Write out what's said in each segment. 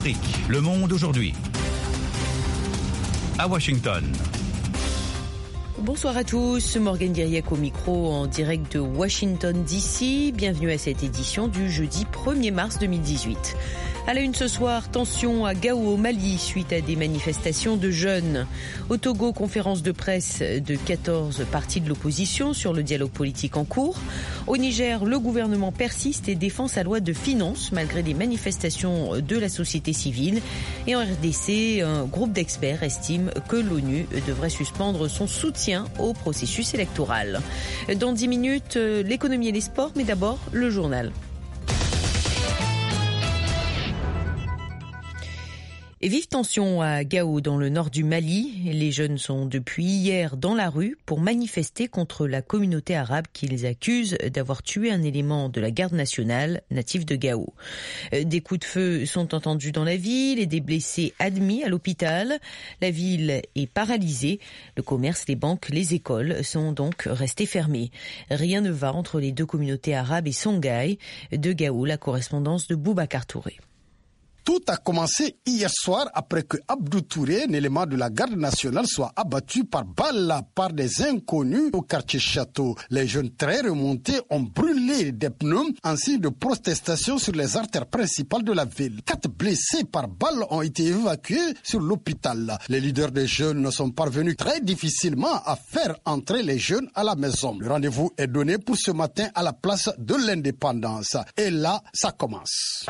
Le Monde aujourd'hui. À Washington. Bonsoir à tous, Morgane Guiriac au micro en direct de Washington DC. Bienvenue à cette édition du jeudi 1er mars 2018. À la une ce soir, tension à Gao au Mali suite à des manifestations de jeunes. Au Togo, conférence de presse de 14 partis de l'opposition sur le dialogue politique en cours. Au Niger, le gouvernement persiste et défend sa loi de finances malgré des manifestations de la société civile. Et en RDC, un groupe d'experts estime que l'ONU devrait suspendre son soutien au processus électoral. Dans 10 minutes, l'économie et les sports, mais d'abord le journal. Et vive tension à Gao dans le nord du Mali. Les jeunes sont depuis hier dans la rue pour manifester contre la communauté arabe qu'ils accusent d'avoir tué un élément de la garde nationale natif de Gao. Des coups de feu sont entendus dans la ville et des blessés admis à l'hôpital. La ville est paralysée. Le commerce, les banques, les écoles sont donc restés fermés. Rien ne va entre les deux communautés arabes et Songhai. De Gao, la correspondance de Boubacar Touré. Tout a commencé hier soir après que Abdou Touré, un élément de la garde nationale, soit abattu par balle par des inconnus au quartier Château. Les jeunes très remontés ont brûlé des pneus en signe de protestation sur les artères principales de la ville. 4 blessés par balle ont été évacués sur l'hôpital. Les leaders des jeunes sont parvenus très difficilement à faire entrer les jeunes à la maison. Le rendez-vous est donné pour ce matin à la place de l'Indépendance. Et là, ça commence.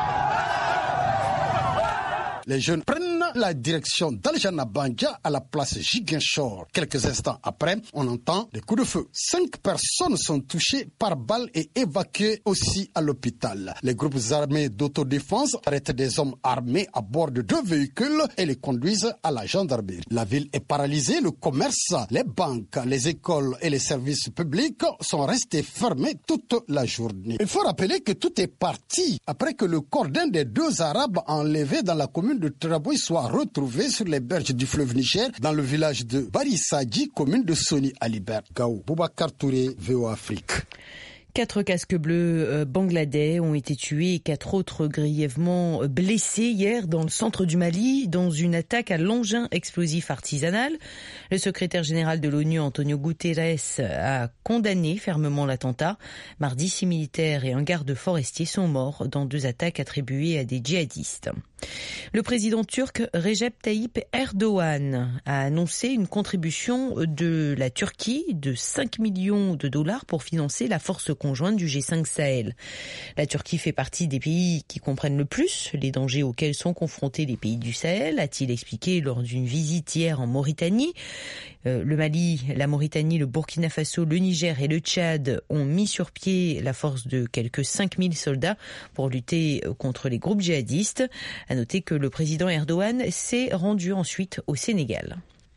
Les jeunes prennent la direction d'Aljana Bandja à la place Ziguinchor. Quelques instants après, on entend des coups de feu. 5 personnes sont touchées par balle et évacuées aussi à l'hôpital. Les groupes armés d'autodéfense arrêtent des hommes armés à bord de 2 véhicules et les conduisent à la gendarmerie. La ville est paralysée, le commerce, les banques, les écoles et les services publics sont restés fermés toute la journée. Il faut rappeler que tout est parti après que le corps d'un des 2 Arabes enlevés dans la commune de Traboy soit retrouvé sur les berges du fleuve Niger dans le village de Barissadji, commune de Soni Alibert. Gao, Boubacar Touré, VOA Afrique. 4 casques bleus bangladais ont été tués et 4 autres grièvement blessés hier dans le centre du Mali dans une attaque à l'engin explosif artisanal. Le secrétaire général de l'ONU, Antonio Guterres, a condamné fermement l'attentat. Mardi, 6 militaires et un garde forestier sont morts dans 2 attaques attribuées à des djihadistes. Le président turc Recep Tayyip Erdogan a annoncé une contribution de la Turquie de 5 millions de dollars pour financer la force conjointe du G5 Sahel. La Turquie fait partie des pays qui comprennent le plus les dangers auxquels sont confrontés les pays du Sahel, a-t-il expliqué lors d'une visite hier en Mauritanie. Le Mali, la Mauritanie, le Burkina Faso, le Niger et le Tchad ont mis sur pied la force de quelques 5000 soldats pour lutter contre les groupes djihadistes. À noter que le président Erdogan s'est rendu ensuite au Sénégal.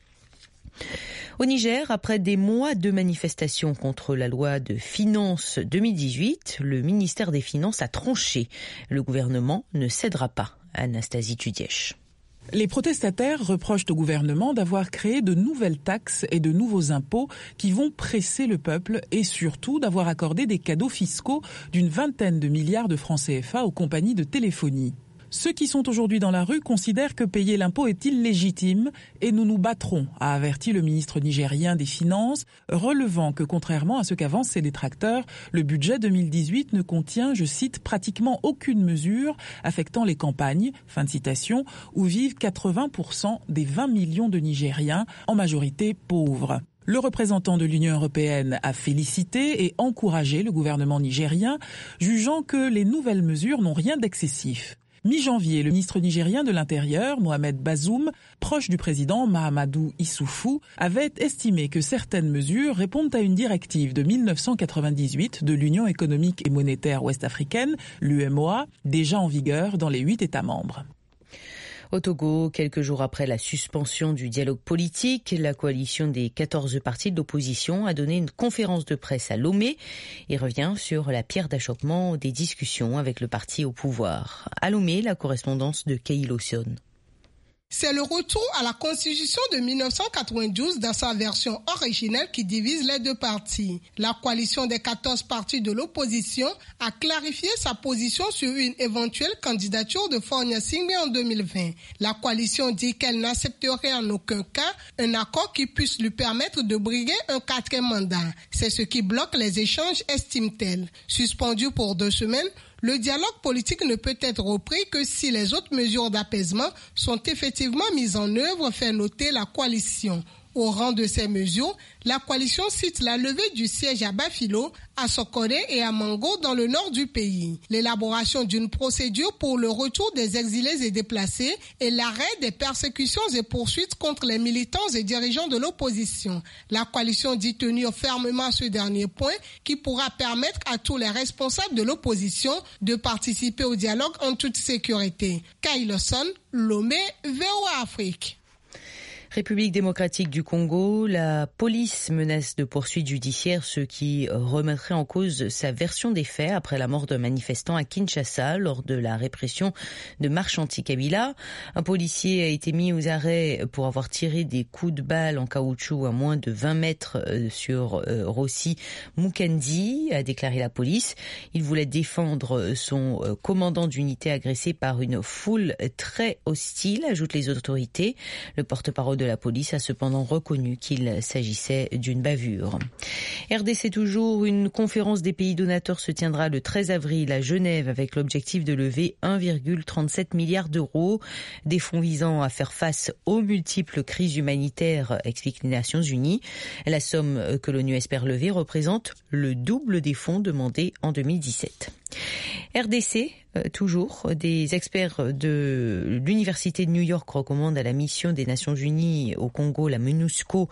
Au Niger, après des mois de manifestations contre la loi de finances 2018, le ministère des Finances a tranché. Le gouvernement ne cédera pas. Anastasie Tudièche. Les protestataires reprochent au gouvernement d'avoir créé de nouvelles taxes et de nouveaux impôts qui vont presser le peuple et surtout d'avoir accordé des cadeaux fiscaux d'une 20aine de milliards de francs CFA aux compagnies de téléphonie. Ceux qui sont aujourd'hui dans la rue considèrent que payer l'impôt est illégitime et nous nous battrons, a averti le ministre nigérien des Finances, relevant que contrairement à ce qu'avancent ses détracteurs, le budget 2018 ne contient, je cite, pratiquement aucune mesure affectant les campagnes, fin de citation, où vivent 80% des 20 millions de Nigériens, en majorité pauvres. Le représentant de l'Union européenne a félicité et encouragé le gouvernement nigérien, jugeant que les nouvelles mesures n'ont rien d'excessif. Mi-janvier, le ministre nigérien de l'Intérieur, Mohamed Bazoum, proche du président Mahamadou Issoufou, avait estimé que certaines mesures répondent à une directive de 1998 de l'Union économique et monétaire ouest-africaine, l'UMOA, déjà en vigueur dans les 8 États membres. Au Togo, quelques jours après la suspension du dialogue politique, la coalition des 14 partis de l'opposition a donné une conférence de presse à Lomé et revient sur la pierre d'achoppement des discussions avec le parti au pouvoir. À Lomé, la correspondance de Keïlo Sion. C'est le retour à la Constitution de 1992 dans sa version originelle qui divise les deux partis. La coalition des 14 partis de l'opposition a clarifié sa position sur une éventuelle candidature de Faure Gnassingbé en 2020. La coalition dit qu'elle n'accepterait en aucun cas un accord qui puisse lui permettre de briguer un 4e mandat. C'est ce qui bloque les échanges, estime-t-elle. Suspendu pour 2 semaines, le dialogue politique ne peut être repris que si les autres mesures d'apaisement sont effectivement mises en œuvre, fait noter la coalition. Au rang de ces mesures, la coalition cite la levée du siège à Bafilo, à Sokone et à Mango dans le nord du pays, l'élaboration d'une procédure pour le retour des exilés et déplacés et l'arrêt des persécutions et poursuites contre les militants et dirigeants de l'opposition. La coalition dit tenir fermement à ce dernier point qui pourra permettre à tous les responsables de l'opposition de participer au dialogue en toute sécurité. Kailoson, Lomé, VOA Afrique. République démocratique du Congo, la police menace de poursuites judiciaires, ce qui remettrait en cause sa version des faits après la mort d'un manifestant à Kinshasa lors de la répression de marches anti-Kabila. Un policier a été mis aux arrêts pour avoir tiré des coups de balle en caoutchouc à moins de 20 mètres sur Rossi Mukendi, a déclaré la police. Il voulait défendre son commandant d'unité agressé par une foule très hostile, ajoutent les autorités. Le porte-parole de la police a cependant reconnu qu'il s'agissait d'une bavure. RDC toujours, une conférence des pays donateurs se tiendra le 13 avril à Genève avec l'objectif de lever 1,37 milliard d'euros, des fonds visant à faire face aux multiples crises humanitaires, expliquent les Nations Unies. La somme que l'ONU espère lever représente le double des fonds demandés en 2017. RDC, toujours, des experts de l'Université de New York recommandent à la mission des Nations Unies au Congo, la MONUSCO,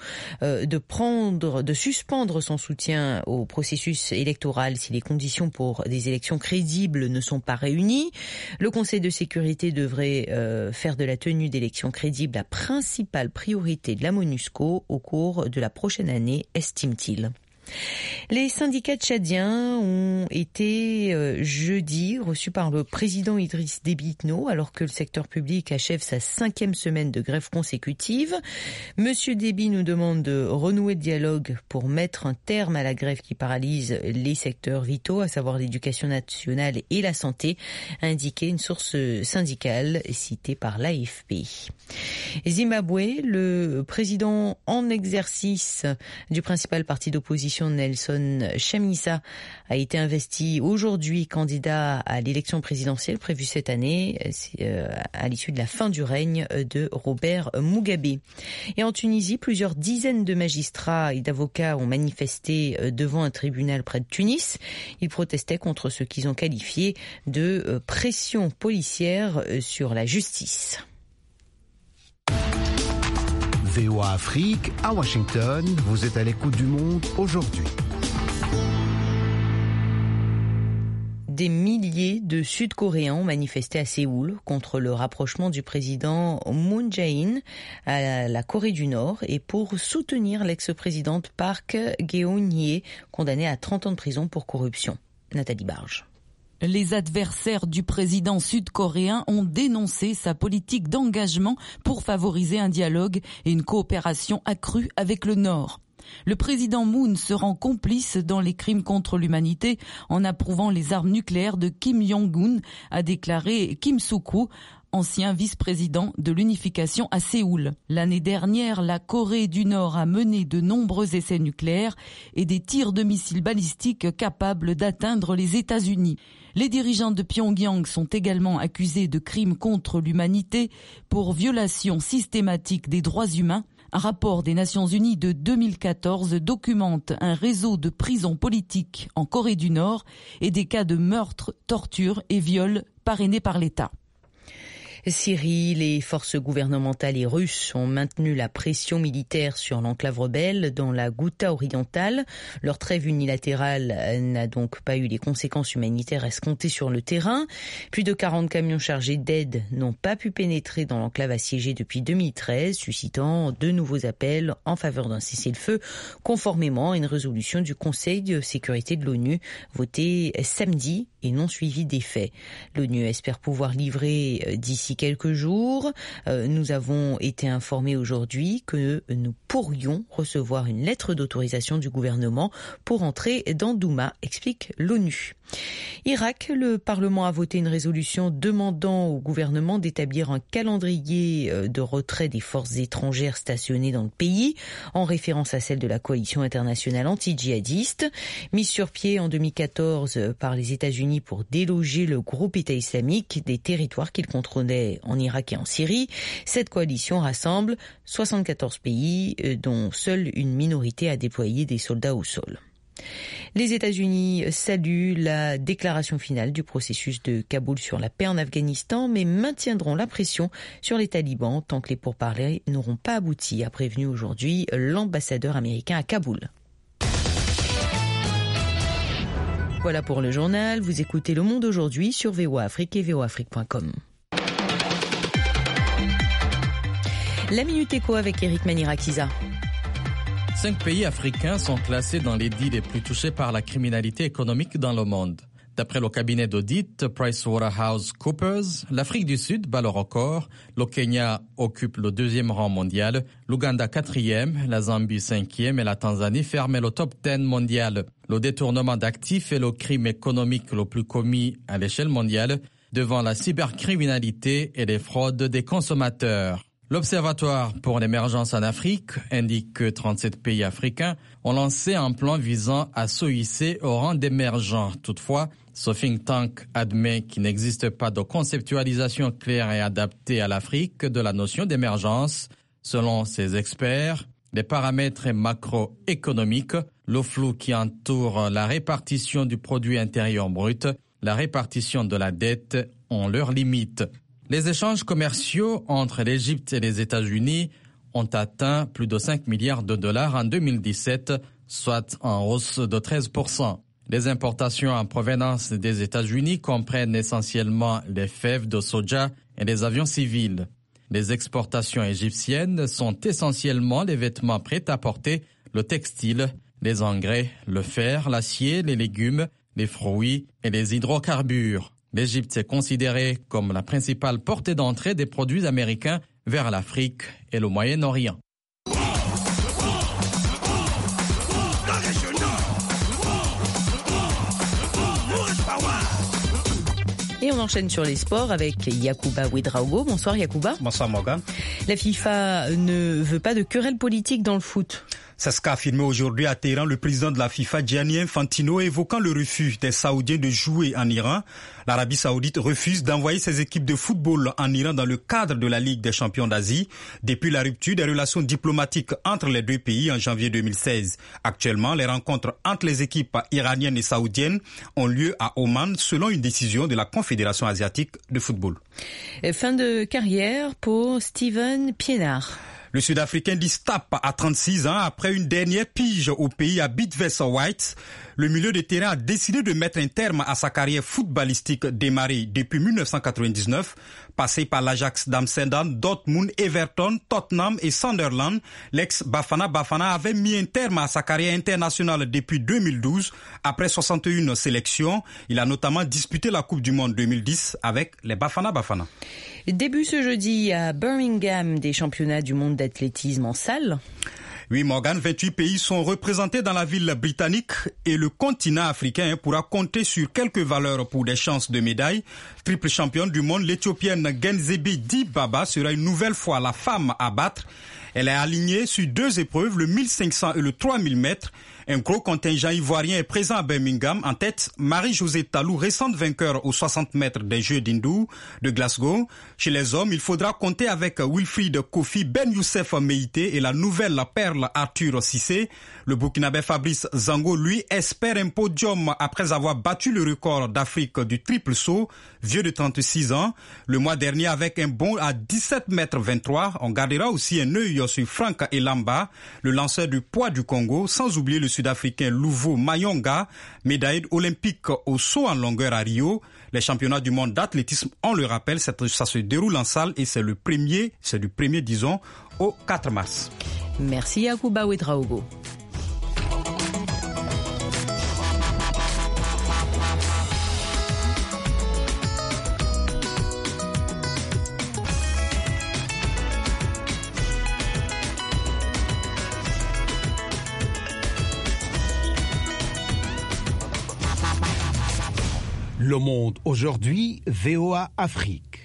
de suspendre son soutien au processus électoral si les conditions pour des élections crédibles ne sont pas réunies. Le Conseil de sécurité devrait faire de la tenue d'élections crédibles la principale priorité de la MONUSCO au cours de la prochaine année, estime-t-il. Les syndicats tchadiens ont été jeudi reçus par le président Idriss Déby Itno alors que le secteur public achève sa 5e semaine de grève consécutive. Monsieur Déby nous demande de renouer le dialogue pour mettre un terme à la grève qui paralyse les secteurs vitaux, à savoir l'éducation nationale et la santé, a indiqué une source syndicale citée par l'AFP. Zimbabwe, le président en exercice du principal parti d'opposition Nelson Chamisa a été investi aujourd'hui candidat à l'élection présidentielle prévue cette année à l'issue de la fin du règne de Robert Mugabe. Et en Tunisie, plusieurs dizaines de magistrats et d'avocats ont manifesté devant un tribunal près de Tunis. Ils protestaient contre ce qu'ils ont qualifié de pression policière sur la justice. VOA Afrique, à Washington, vous êtes à l'écoute du monde aujourd'hui. Des milliers de Sud-Coréens ont manifesté à Séoul contre le rapprochement du président Moon Jae-in à la Corée du Nord et pour soutenir l'ex-présidente Park Geun-hye, condamnée à 30 ans de prison pour corruption. Nathalie Barge. Les adversaires du président sud-coréen ont dénoncé sa politique d'engagement pour favoriser un dialogue et une coopération accrue avec le Nord. Le président Moon se rend complice dans les crimes contre l'humanité en approuvant les armes nucléaires de Kim Jong-un, a déclaré Kim Suk-woo, ancien vice-président de l'unification à Séoul. L'année dernière, la Corée du Nord a mené de nombreux essais nucléaires et des tirs de missiles balistiques capables d'atteindre les États-Unis. Les dirigeants de Pyongyang sont également accusés de crimes contre l'humanité pour violation systématique des droits humains. Un rapport des Nations Unies de 2014 documente un réseau de prisons politiques en Corée du Nord et des cas de meurtres, tortures et viols parrainés par l'État. Syrie, les forces gouvernementales et russes ont maintenu la pression militaire sur l'enclave rebelle dans la Ghouta orientale. Leur trêve unilatérale n'a donc pas eu les conséquences humanitaires escomptées sur le terrain. Plus de 40 camions chargés d'aide n'ont pas pu pénétrer dans l'enclave assiégée depuis 2013, suscitant de nouveaux appels en faveur d'un cessez-le-feu, conformément à une résolution du Conseil de sécurité de l'ONU votée samedi et non suivie d'effet. L'ONU espère pouvoir livrer d'ici d'ici quelques jours. Nous avons été informés aujourd'hui que nous pourrions recevoir une lettre d'autorisation du gouvernement pour entrer dans Douma, explique l'ONU. Irak, le Parlement a voté une résolution demandant au gouvernement d'établir un calendrier de retrait des forces étrangères stationnées dans le pays, en référence à celle de la coalition internationale anti-djihadiste, mise sur pied en 2014 par les États-Unis pour déloger le groupe État islamique des territoires qu'il contrôlait en Irak et en Syrie. Cette coalition rassemble 74 pays, dont seule une minorité a déployé des soldats au sol. Les États-Unis saluent la déclaration finale du processus de Kaboul sur la paix en Afghanistan, mais maintiendront la pression sur les talibans tant que les pourparlers n'auront pas abouti, a prévenu aujourd'hui l'ambassadeur américain à Kaboul. Voilà pour le journal. Vous écoutez Le Monde aujourd'hui sur VOA Afrique et voaafrique.com. La Minute Éco avec Eric Manirakiza. 5 pays africains sont classés dans les 10 les plus touchés par la criminalité économique dans le monde. D'après le cabinet d'audit PricewaterhouseCoopers, l'Afrique du Sud bat le record, le Kenya occupe le 2e rang mondial, l'Ouganda 4e, la Zambie 5e et la Tanzanie ferme le top 10 mondial. Le détournement d'actifs est le crime économique le plus commis à l'échelle mondiale, devant la cybercriminalité et les fraudes des consommateurs. L'Observatoire pour l'émergence en Afrique indique que 37 pays africains ont lancé un plan visant à se hisser au rang d'émergents. Toutefois, ce think tank admet qu'il n'existe pas de conceptualisation claire et adaptée à l'Afrique de la notion d'émergence. Selon ses experts, les paramètres macroéconomiques, le flou qui entoure la répartition du produit intérieur brut, la répartition de la dette ont leurs limites. Les échanges commerciaux entre l'Égypte et les États-Unis ont atteint plus de 5 milliards de dollars en 2017, soit en hausse de 13%. Les importations en provenance des États-Unis comprennent essentiellement les fèves de soja et les avions civils. Les exportations égyptiennes sont essentiellement les vêtements prêt-à-porter, le textile, les engrais, le fer, l'acier, les légumes, les fruits et les hydrocarbures. L'Égypte est considérée comme la principale portée d'entrée des produits américains vers l'Afrique et le Moyen-Orient. Et on enchaîne sur les sports avec Yacouba Ouedraogo. Bonsoir Yacouba. Bonsoir Morgan. La FIFA ne veut pas de querelle politique dans le foot. C'est ce qu'a affirmé aujourd'hui à Téhéran le président de la FIFA, Gianni Infantino, évoquant le refus des Saoudiens de jouer en Iran. L'Arabie Saoudite refuse d'envoyer ses équipes de football en Iran dans le cadre de la Ligue des champions d'Asie depuis la rupture des relations diplomatiques entre les deux pays en janvier 2016. Actuellement, les rencontres entre les équipes iraniennes et saoudiennes ont lieu à Oman selon une décision de la Confédération asiatique de football. Fin de carrière pour Steven Pienaar. Le Sud-Africain dit stop à 36 ans après une dernière pige au pays à Bidvest White. Le milieu de terrain a décidé de mettre un terme à sa carrière footballistique démarrée depuis 1999. Passé par l'Ajax d'Amsterdam, Dortmund, Everton, Tottenham et Sunderland, l'ex-Bafana Bafana avait mis un terme à sa carrière internationale depuis 2012. Après 61 sélections, il a notamment disputé la Coupe du Monde 2010 avec les Bafana Bafana. Début ce jeudi à Birmingham des championnats du monde d'athlétisme en salle. Oui, Morgan, 28 pays sont représentés dans la ville britannique et le continent africain pourra compter sur quelques valeurs pour des chances de médailles. Triple championne du monde, l'Éthiopienne Genzebi Dibaba sera une nouvelle fois la femme à battre. Elle est alignée sur 2 épreuves, le 1500 et le 3000 mètres. Un gros contingent ivoirien est présent à Birmingham. En tête, Marie-Josée Talou, récente vainqueur aux 60 mètres des Jeux d'Hindou de Glasgow. Chez les hommes, il faudra compter avec Wilfried Kofi, Ben Youssef Meïté et la nouvelle perle Arthur Cissé. Le Burkinabé Fabrice Zango, lui, espère un podium après avoir battu le record d'Afrique du triple saut, vieux de 36 ans. Le mois dernier, avec un bond à 17 mètres 23, on gardera aussi un œil sur Franck Elamba, le lanceur du poids du Congo, sans oublier le Sud-Africain Louvo Mayonga, médaille olympique au saut en longueur à Rio. Les championnats du monde d'athlétisme, on le rappelle, ça se déroule en salle et c'est du 1er, disons, au 4 mars. Merci Yacouba Ouedraogo. Le Monde aujourd'hui, VOA Afrique.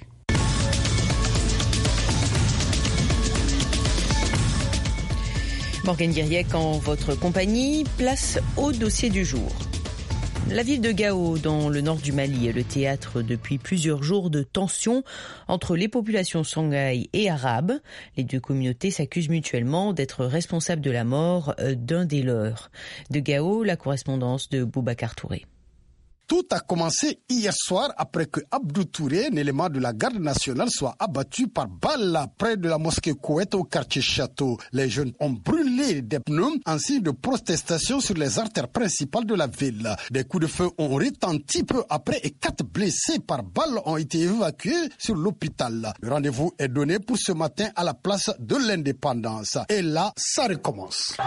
Morgane Guiriec en votre compagnie, place au dossier du jour. La ville de Gao, dans le nord du Mali, est le théâtre depuis plusieurs jours de tensions entre les populations sanghaï et arabes. Les deux communautés s'accusent mutuellement d'être responsables de la mort d'un des leurs. De Gao, la correspondance de Boubacar Touré. Tout a commencé hier soir après que Abdou Touré, un élément de la garde nationale, soit abattu par balle près de la mosquée Koweït au quartier Château. Les jeunes ont brûlé des pneus en signe de protestation sur les artères principales de la ville. Des coups de feu ont retenti peu après et 4 blessés par balle ont été évacués sur l'hôpital. Le rendez-vous est donné pour ce matin à la place de l'Indépendance. Et là, ça recommence.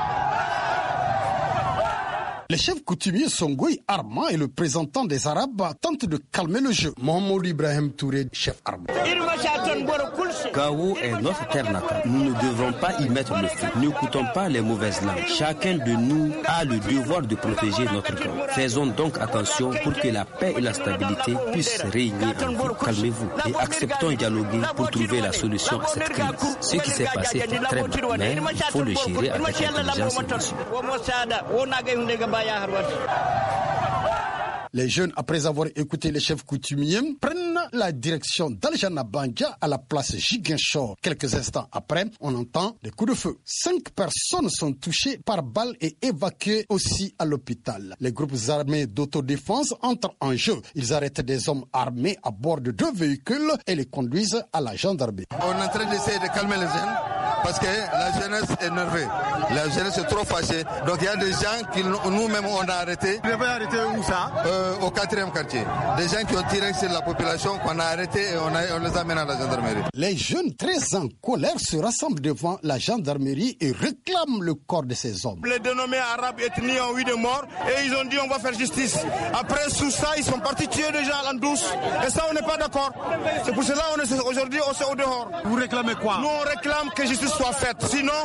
Les chefs coutumiers Songoï, Arma et le représentant des Arabes tentent de calmer le jeu. Mohamed Ibrahim Touré, chef Arma. Gao est notre terre natale. Nous ne devons pas y mettre le feu. N'écoutons pas les mauvaises langues. Chacun de nous a le devoir de protéger notre camp. Faisons donc attention pour que la paix et la stabilité puissent régner en vous. Calmez-vous et acceptons de dialoguer pour trouver la solution à cette crise. Ce qui s'est passé fait très mal, mais il faut le gérer avec intelligence et mesure. Les jeunes, après avoir écouté les chefs coutumiers, prennent la direction d'Aljana Banja à la place Ziguinchor. Quelques instants après, on entend des coups de feu. 5 personnes sont touchées par balle et évacuées aussi à l'hôpital. Les groupes armés d'autodéfense entrent en jeu. Ils arrêtent des hommes armés à bord de 2 véhicules et les conduisent à la gendarmerie. On est en train d'essayer de calmer les jeunes parce que la jeunesse est nervée. La jeunesse est trop fâchée. Donc il y a des gens qui nous-mêmes on a arrêtés. Vous avez arrêté où ça? Au 4e quartier. Des gens qui ont tiré sur la population qu'on a arrêté et on les amène à la gendarmerie. Les jeunes très en colère se rassemblent devant la gendarmerie et réclament le corps de ces hommes. Les dénommés arabes ethnies ont eu des morts et ils ont dit on va faire justice. Après sous ça, ils sont partis tuer des gens en douce. Et ça, on n'est pas d'accord. C'est pour cela aujourd'hui on est au dehors. Vous réclamez quoi? Nous on réclame que justice soit faite. Sinon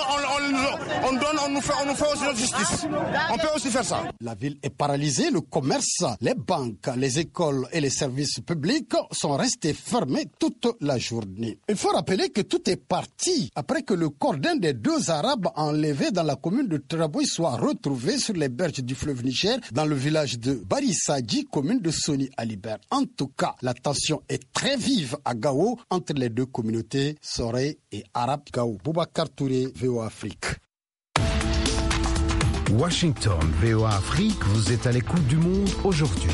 on nous fait aussi notre justice. On peut aussi faire ça. La ville est paralysée, le commerce, les banques, les écoles et les services publics sont restés fermés toute la journée. Il faut rappeler que tout est parti après que le corps d'un des 2 Arabes enlevés dans la commune de Traboy soit retrouvé sur les berges du fleuve Niger dans le village de Barissadji, commune de Soni Alibert. En tout cas, la tension est très vive à Gao entre les 2 communautés, Soré et Arabe Gao. Boubacar Touré, VOA Afrique. Washington, VOA Afrique, vous êtes à l'écoute du monde aujourd'hui.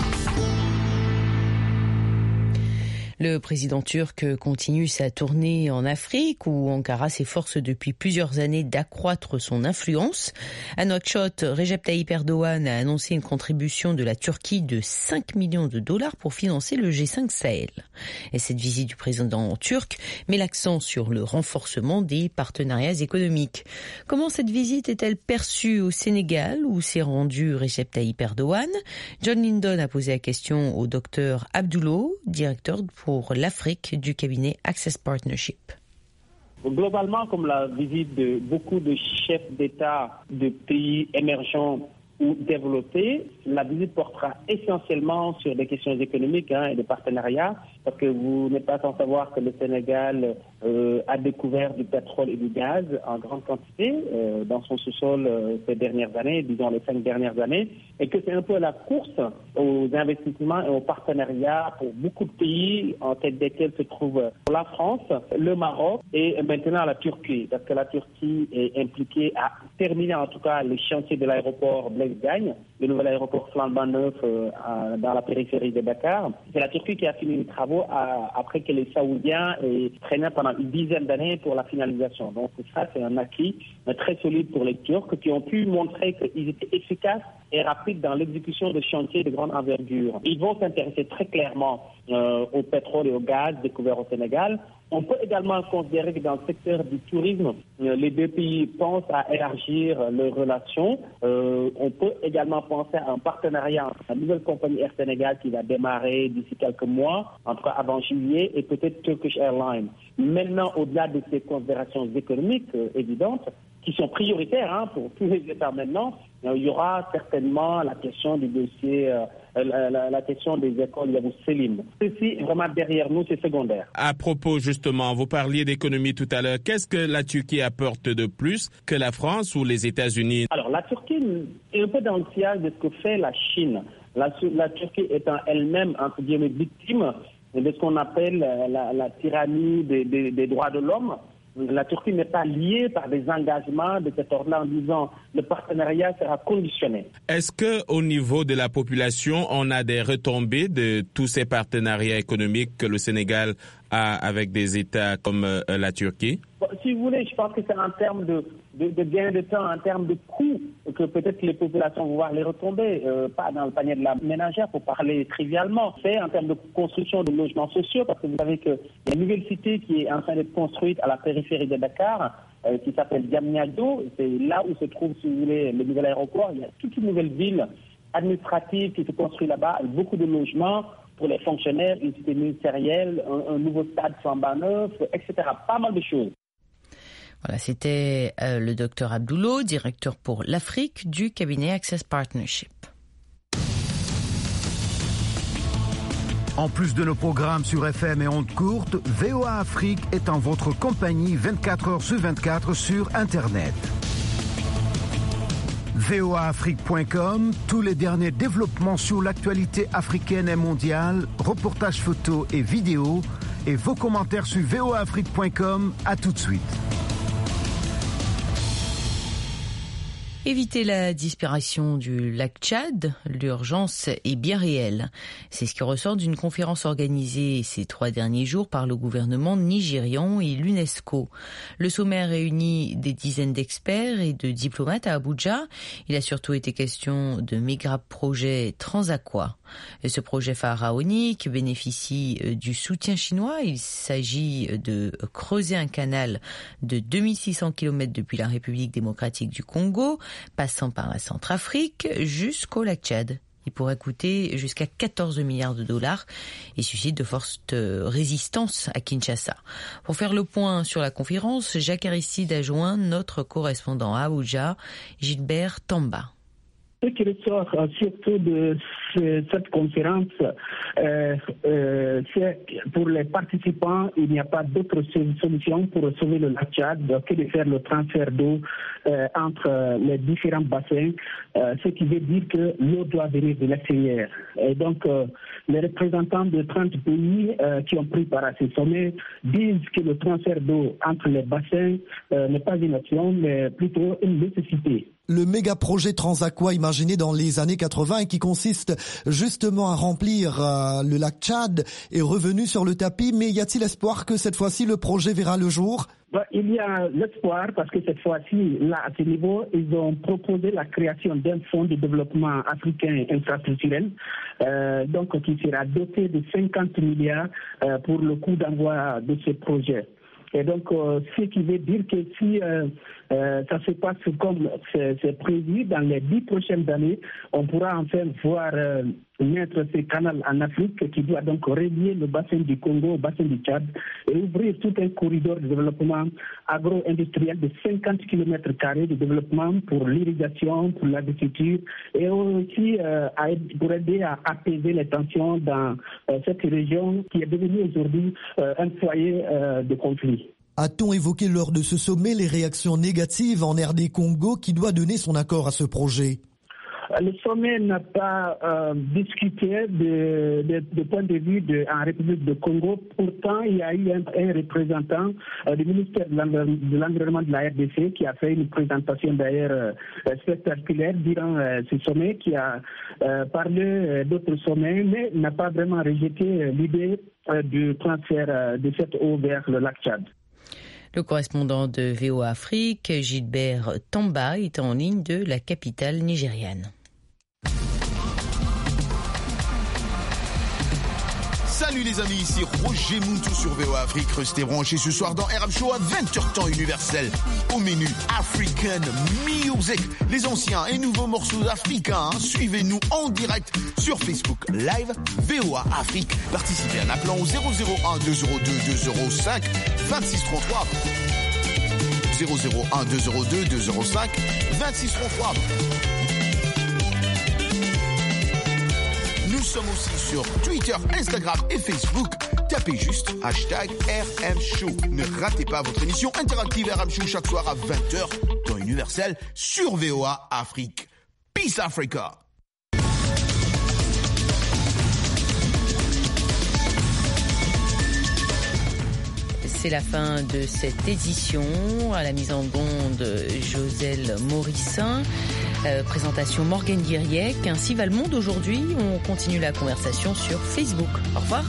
Le président turc continue sa tournée en Afrique où Ankara s'efforce depuis plusieurs années d'accroître son influence. À Nouakchott, Recep Tayyip Erdogan a annoncé une contribution de la Turquie de 5 millions de dollars pour financer le G5 Sahel. Et cette visite du président turc met l'accent sur le renforcement des partenariats économiques. Comment cette visite est-elle perçue au Sénégal où s'est rendu Recep Tayyip Erdogan? John Lindon a posé la question au docteur Abdoulo, directeur pour l'Afrique du cabinet Access Partnership. Globalement, comme la visite de beaucoup de chefs d'État de pays émergents ou développés, la visite portera essentiellement sur des questions économiques et de partenariats, parce que vous n'êtes pas sans savoir que le Sénégal a découvert du pétrole et du gaz en grande quantité dans son sous-sol ces dernières années, disons les 5 dernières années, et que c'est un peu la course aux investissements et aux partenariats pour beaucoup de pays, en tête desquels se trouve la France, le Maroc et maintenant la Turquie, parce que la Turquie est impliquée à terminer en tout cas les chantiers de l'aéroport Blaise Diagne, le nouvel aéroport flambant neuf dans la périphérie de Dakar. C'est la Turquie qui a fini les travaux après que les Saoudiens aient traîné pendant une dizaine d'années pour la finalisation. Donc ça, c'est un acquis très solide pour les Turcs qui ont pu montrer qu'ils étaient efficaces et rapides dans l'exécution de chantiers de grande envergure. Ils vont s'intéresser très clairement au pétrole et au gaz découverts au Sénégal. On peut également considérer que dans le secteur du tourisme, les 2 pays pensent à élargir leurs relations. On peut également penser à un partenariat entre la nouvelle compagnie Air Sénégal qui va démarrer d'ici quelques mois, en tout cas avant juillet, et peut-être Turkish Airlines. Maintenant, au-delà de ces considérations économiques évidentes, qui sont prioritaires pour tous les États maintenant. Il y aura certainement la question du dossier, la question des écoles Yavuz Selim. Ceci, vraiment, derrière nous, c'est secondaire. À propos, justement, vous parliez d'économie tout à l'heure. Qu'est-ce que la Turquie apporte de plus que la France ou les États-Unis? Alors, la Turquie est un peu dans le sillage de ce que fait la Chine. La Turquie étant elle-même, entre guillemets, victime de ce qu'on appelle la tyrannie des droits de l'homme. La Turquie n'est pas liée par des engagements de cet ordre-là en disant le partenariat sera conditionné. Est-ce qu'au niveau de la population, on a des retombées de tous ces partenariats économiques que le Sénégal a avec des États comme la Turquie? Bon, si vous voulez, je pense que c'est en termes de gain de temps, en termes de coûts, que peut-être les populations vont voir les retombées, pas dans le panier de la ménagère pour parler trivialement. C'est en termes de construction de logements sociaux, parce que vous savez qu'il y a une nouvelle cité qui est en train d'être construite à la périphérie de Dakar, qui s'appelle Diamniadio. C'est là où se trouve, si vous voulez, le nouvel aéroport. Il y a toute une nouvelle ville administrative qui se construit là-bas, avec beaucoup de logements pour les fonctionnaires, une cité ministérielle, un nouveau stade flambant neuf, etc. Pas mal de choses. Voilà, c'était le docteur Abdoulo, directeur pour l'Afrique du cabinet Access Partnership. En plus de nos programmes sur FM et ondes courtes, VOA Afrique est en votre compagnie 24 heures sur 24 sur Internet. voaafrique.com, tous les derniers développements sur l'actualité africaine et mondiale, reportages photos et vidéos, et vos commentaires sur voaafrique.com. À tout de suite. Éviter la disparition du lac Tchad, l'urgence est bien réelle. C'est ce qui ressort d'une conférence organisée ces 3 derniers jours par le gouvernement nigérian et l'UNESCO. Le sommet réunit des dizaines d'experts et de diplomates à Abuja. Il a surtout été question de méga-projet Transaqua. Et ce projet pharaonique bénéficie du soutien chinois. Il s'agit de creuser un canal de 2600 km depuis la République démocratique du Congo, passant par la Centrafrique jusqu'au lac Tchad. Il pourrait coûter jusqu'à 14 milliards de dollars et suscite de fortes résistances à Kinshasa. Pour faire le point sur la conférence, Jacques Aristide a joint notre correspondant à Abuja, Gilbert Tamba. Ce qui ressort surtout de cette conférence, c'est pour les participants, il n'y a pas d'autre solution pour sauver le lac Tchad que de faire le transfert d'eau entre les différents bassins, ce qui veut dire que l'eau doit venir de l'extérieur. Et donc, les représentants de 30 pays qui ont pris part à ce sommet disent que le transfert d'eau entre les bassins n'est pas une option, mais plutôt une nécessité. Le méga projet Transaqua imaginé dans les années 80 et qui consiste justement à remplir le lac Tchad est revenu sur le tapis, mais y a-t-il espoir que cette fois-ci le projet verra le jour? Il y a l'espoir parce que cette fois-ci, là, à ce niveau, ils ont proposé la création d'un fonds de développement africain infrastructurel, donc qui sera doté de 50 milliards pour le coût d'envoi de ce projet. Et donc, ce qui veut dire que si ça se passe comme c'est prévu dans les 10 prochaines années, on pourra enfin voir mettre ce canal en Afrique qui doit donc relier le bassin du Congo au bassin du Tchad et ouvrir tout un corridor de développement agro-industriel de 50 km² de développement pour l'irrigation, pour l'agriculture et aussi pour aider à apaiser les tensions dans cette région qui est devenue aujourd'hui un foyer de conflit. A-t-on évoqué lors de ce sommet les réactions négatives en RD Congo qui doit donner son accord à ce projet? Le sommet n'a pas discuté de point de vue en République de Congo. Pourtant, il y a eu un représentant du ministère de l'Environnement de la RDC qui a fait une présentation d'ailleurs spectaculaire durant ce sommet, qui a parlé d'autres sommets, mais n'a pas vraiment rejeté l'idée du transfert de cette eau vers le lac Tchad. Le correspondant de VOA Afrique, Gilbert Tamba, est en ligne de la capitale nigériane. Salut les amis, ici Roger Muntu sur VOA Afrique. Restez branchés ce soir dans RM Show à 20h temps universel. Au menu African Music, les anciens et nouveaux morceaux africains. Suivez-nous en direct sur Facebook Live VOA Afrique. Participez en appelant au 001 202 205 2633. 001 202 205 2633. Nous sommes aussi sur Twitter, Instagram et Facebook. Tapez juste #RMShow. Ne ratez pas votre émission interactive RM Show chaque soir à 20h dans Universel sur VOA Afrique. Peace Africa. C'est la fin de cette édition. À la mise en onde, Joselle Morissin. Présentation Morgane Guiriec. Ainsi va le monde aujourd'hui. On continue la conversation sur Facebook. Au revoir.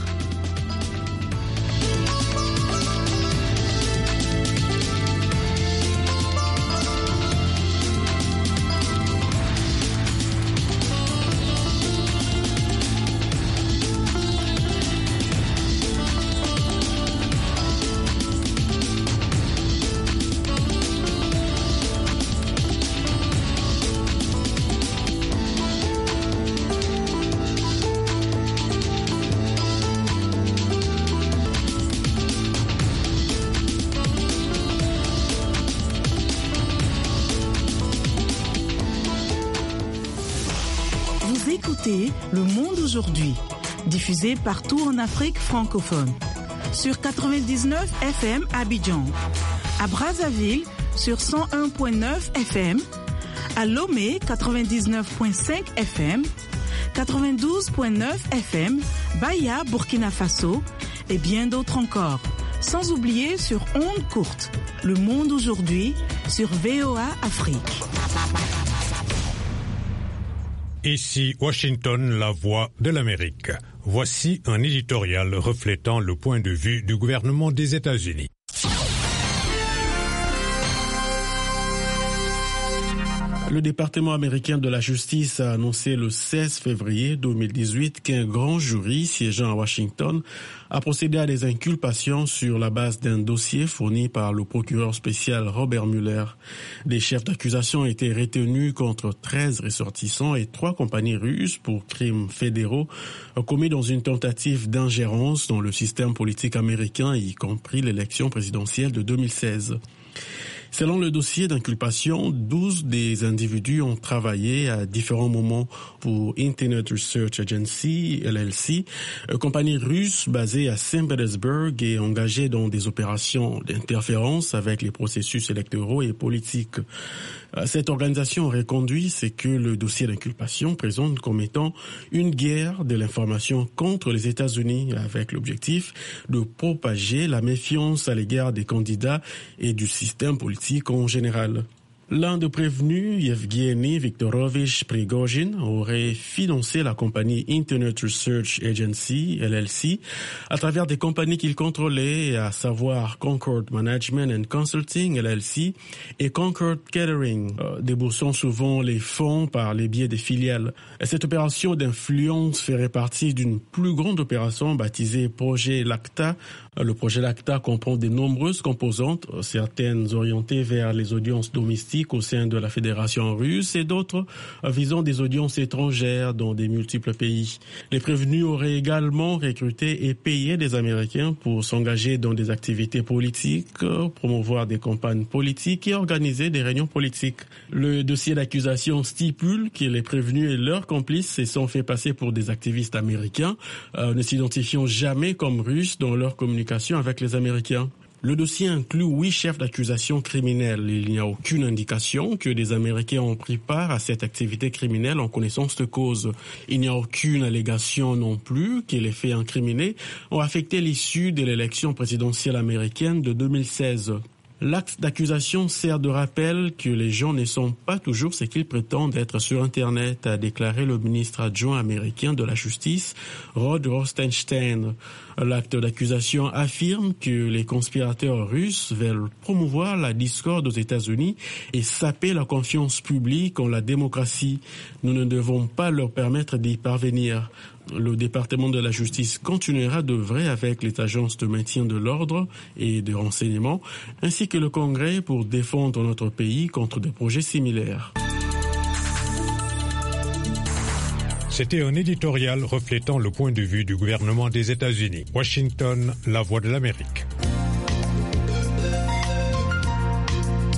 Le Monde aujourd'hui, diffusé partout en Afrique francophone. Sur 99 FM à Abidjan, à Brazzaville sur 101.9 FM, à Lomé 99.5 FM, 92.9 FM, Baya, Burkina Faso et bien d'autres encore. Sans oublier sur ondes courtes, Le Monde aujourd'hui sur VOA Afrique. Ici Washington, la voix de l'Amérique. Voici un éditorial reflétant le point de vue du gouvernement des États-Unis. Le département américain de la justice a annoncé le 16 février 2018 qu'un grand jury siégeant à Washington a procédé à des inculpations sur la base d'un dossier fourni par le procureur spécial Robert Mueller. Des chefs d'accusation ont été retenus contre 13 ressortissants et 3 compagnies russes pour crimes fédéraux commis dans une tentative d'ingérence dans le système politique américain, y compris l'élection présidentielle de 2016. Selon le dossier d'inculpation, 12 des individus ont travaillé à différents moments pour Internet Research Agency, LLC, compagnie russe basée à Saint-Pétersbourg et engagée dans des opérations d'interférence avec les processus électoraux et politiques. Cette organisation aurait conduit ce que le dossier d'inculpation présente comme étant une guerre de l'information contre les États-Unis avec l'objectif de propager la méfiance à l'égard des candidats et du système politique en général. L'un des prévenus, Yevgeny Viktorovich Prigozhin, aurait financé la compagnie Internet Research Agency, LLC, à travers des compagnies qu'il contrôlait, à savoir Concord Management and Consulting, LLC, et Concord Catering, déboursant souvent les fonds par les biais des filiales. Cette opération d'influence ferait partie d'une plus grande opération baptisée Projet Lacta. Le projet Lacta comprend de nombreuses composantes, certaines orientées vers les audiences domestiques au sein de la Fédération russe et d'autres visant des audiences étrangères dans des multiples pays. Les prévenus auraient également recruté et payé des Américains pour s'engager dans des activités politiques, promouvoir des campagnes politiques et organiser des réunions politiques. Le dossier d'accusation stipule que les prévenus et leurs complices se sont fait passer pour des activistes américains, ne s'identifiant jamais comme russes dans leur communication avec les Américains. Le dossier inclut 8 chefs d'accusation criminels. Il n'y a aucune indication que des Américains ont pris part à cette activité criminelle en connaissance de cause. Il n'y a aucune allégation non plus que les faits incriminés ont affecté l'issue de l'élection présidentielle américaine de 2016. L'acte d'accusation sert de rappel que les gens ne sont pas toujours ce qu'ils prétendent être sur Internet, a déclaré le ministre adjoint américain de la Justice, Rod Rosenstein. L'acte d'accusation affirme que les conspirateurs russes veulent promouvoir la discorde aux États-Unis et saper la confiance publique en la démocratie. Nous ne devons pas leur permettre d'y parvenir. Le département de la justice continuera d'œuvrer avec les agences de maintien de l'ordre et de renseignement, ainsi que le Congrès pour défendre notre pays contre des projets similaires. C'était un éditorial reflétant le point de vue du gouvernement des États-Unis. Washington, la voix de l'Amérique.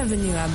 Bienvenue à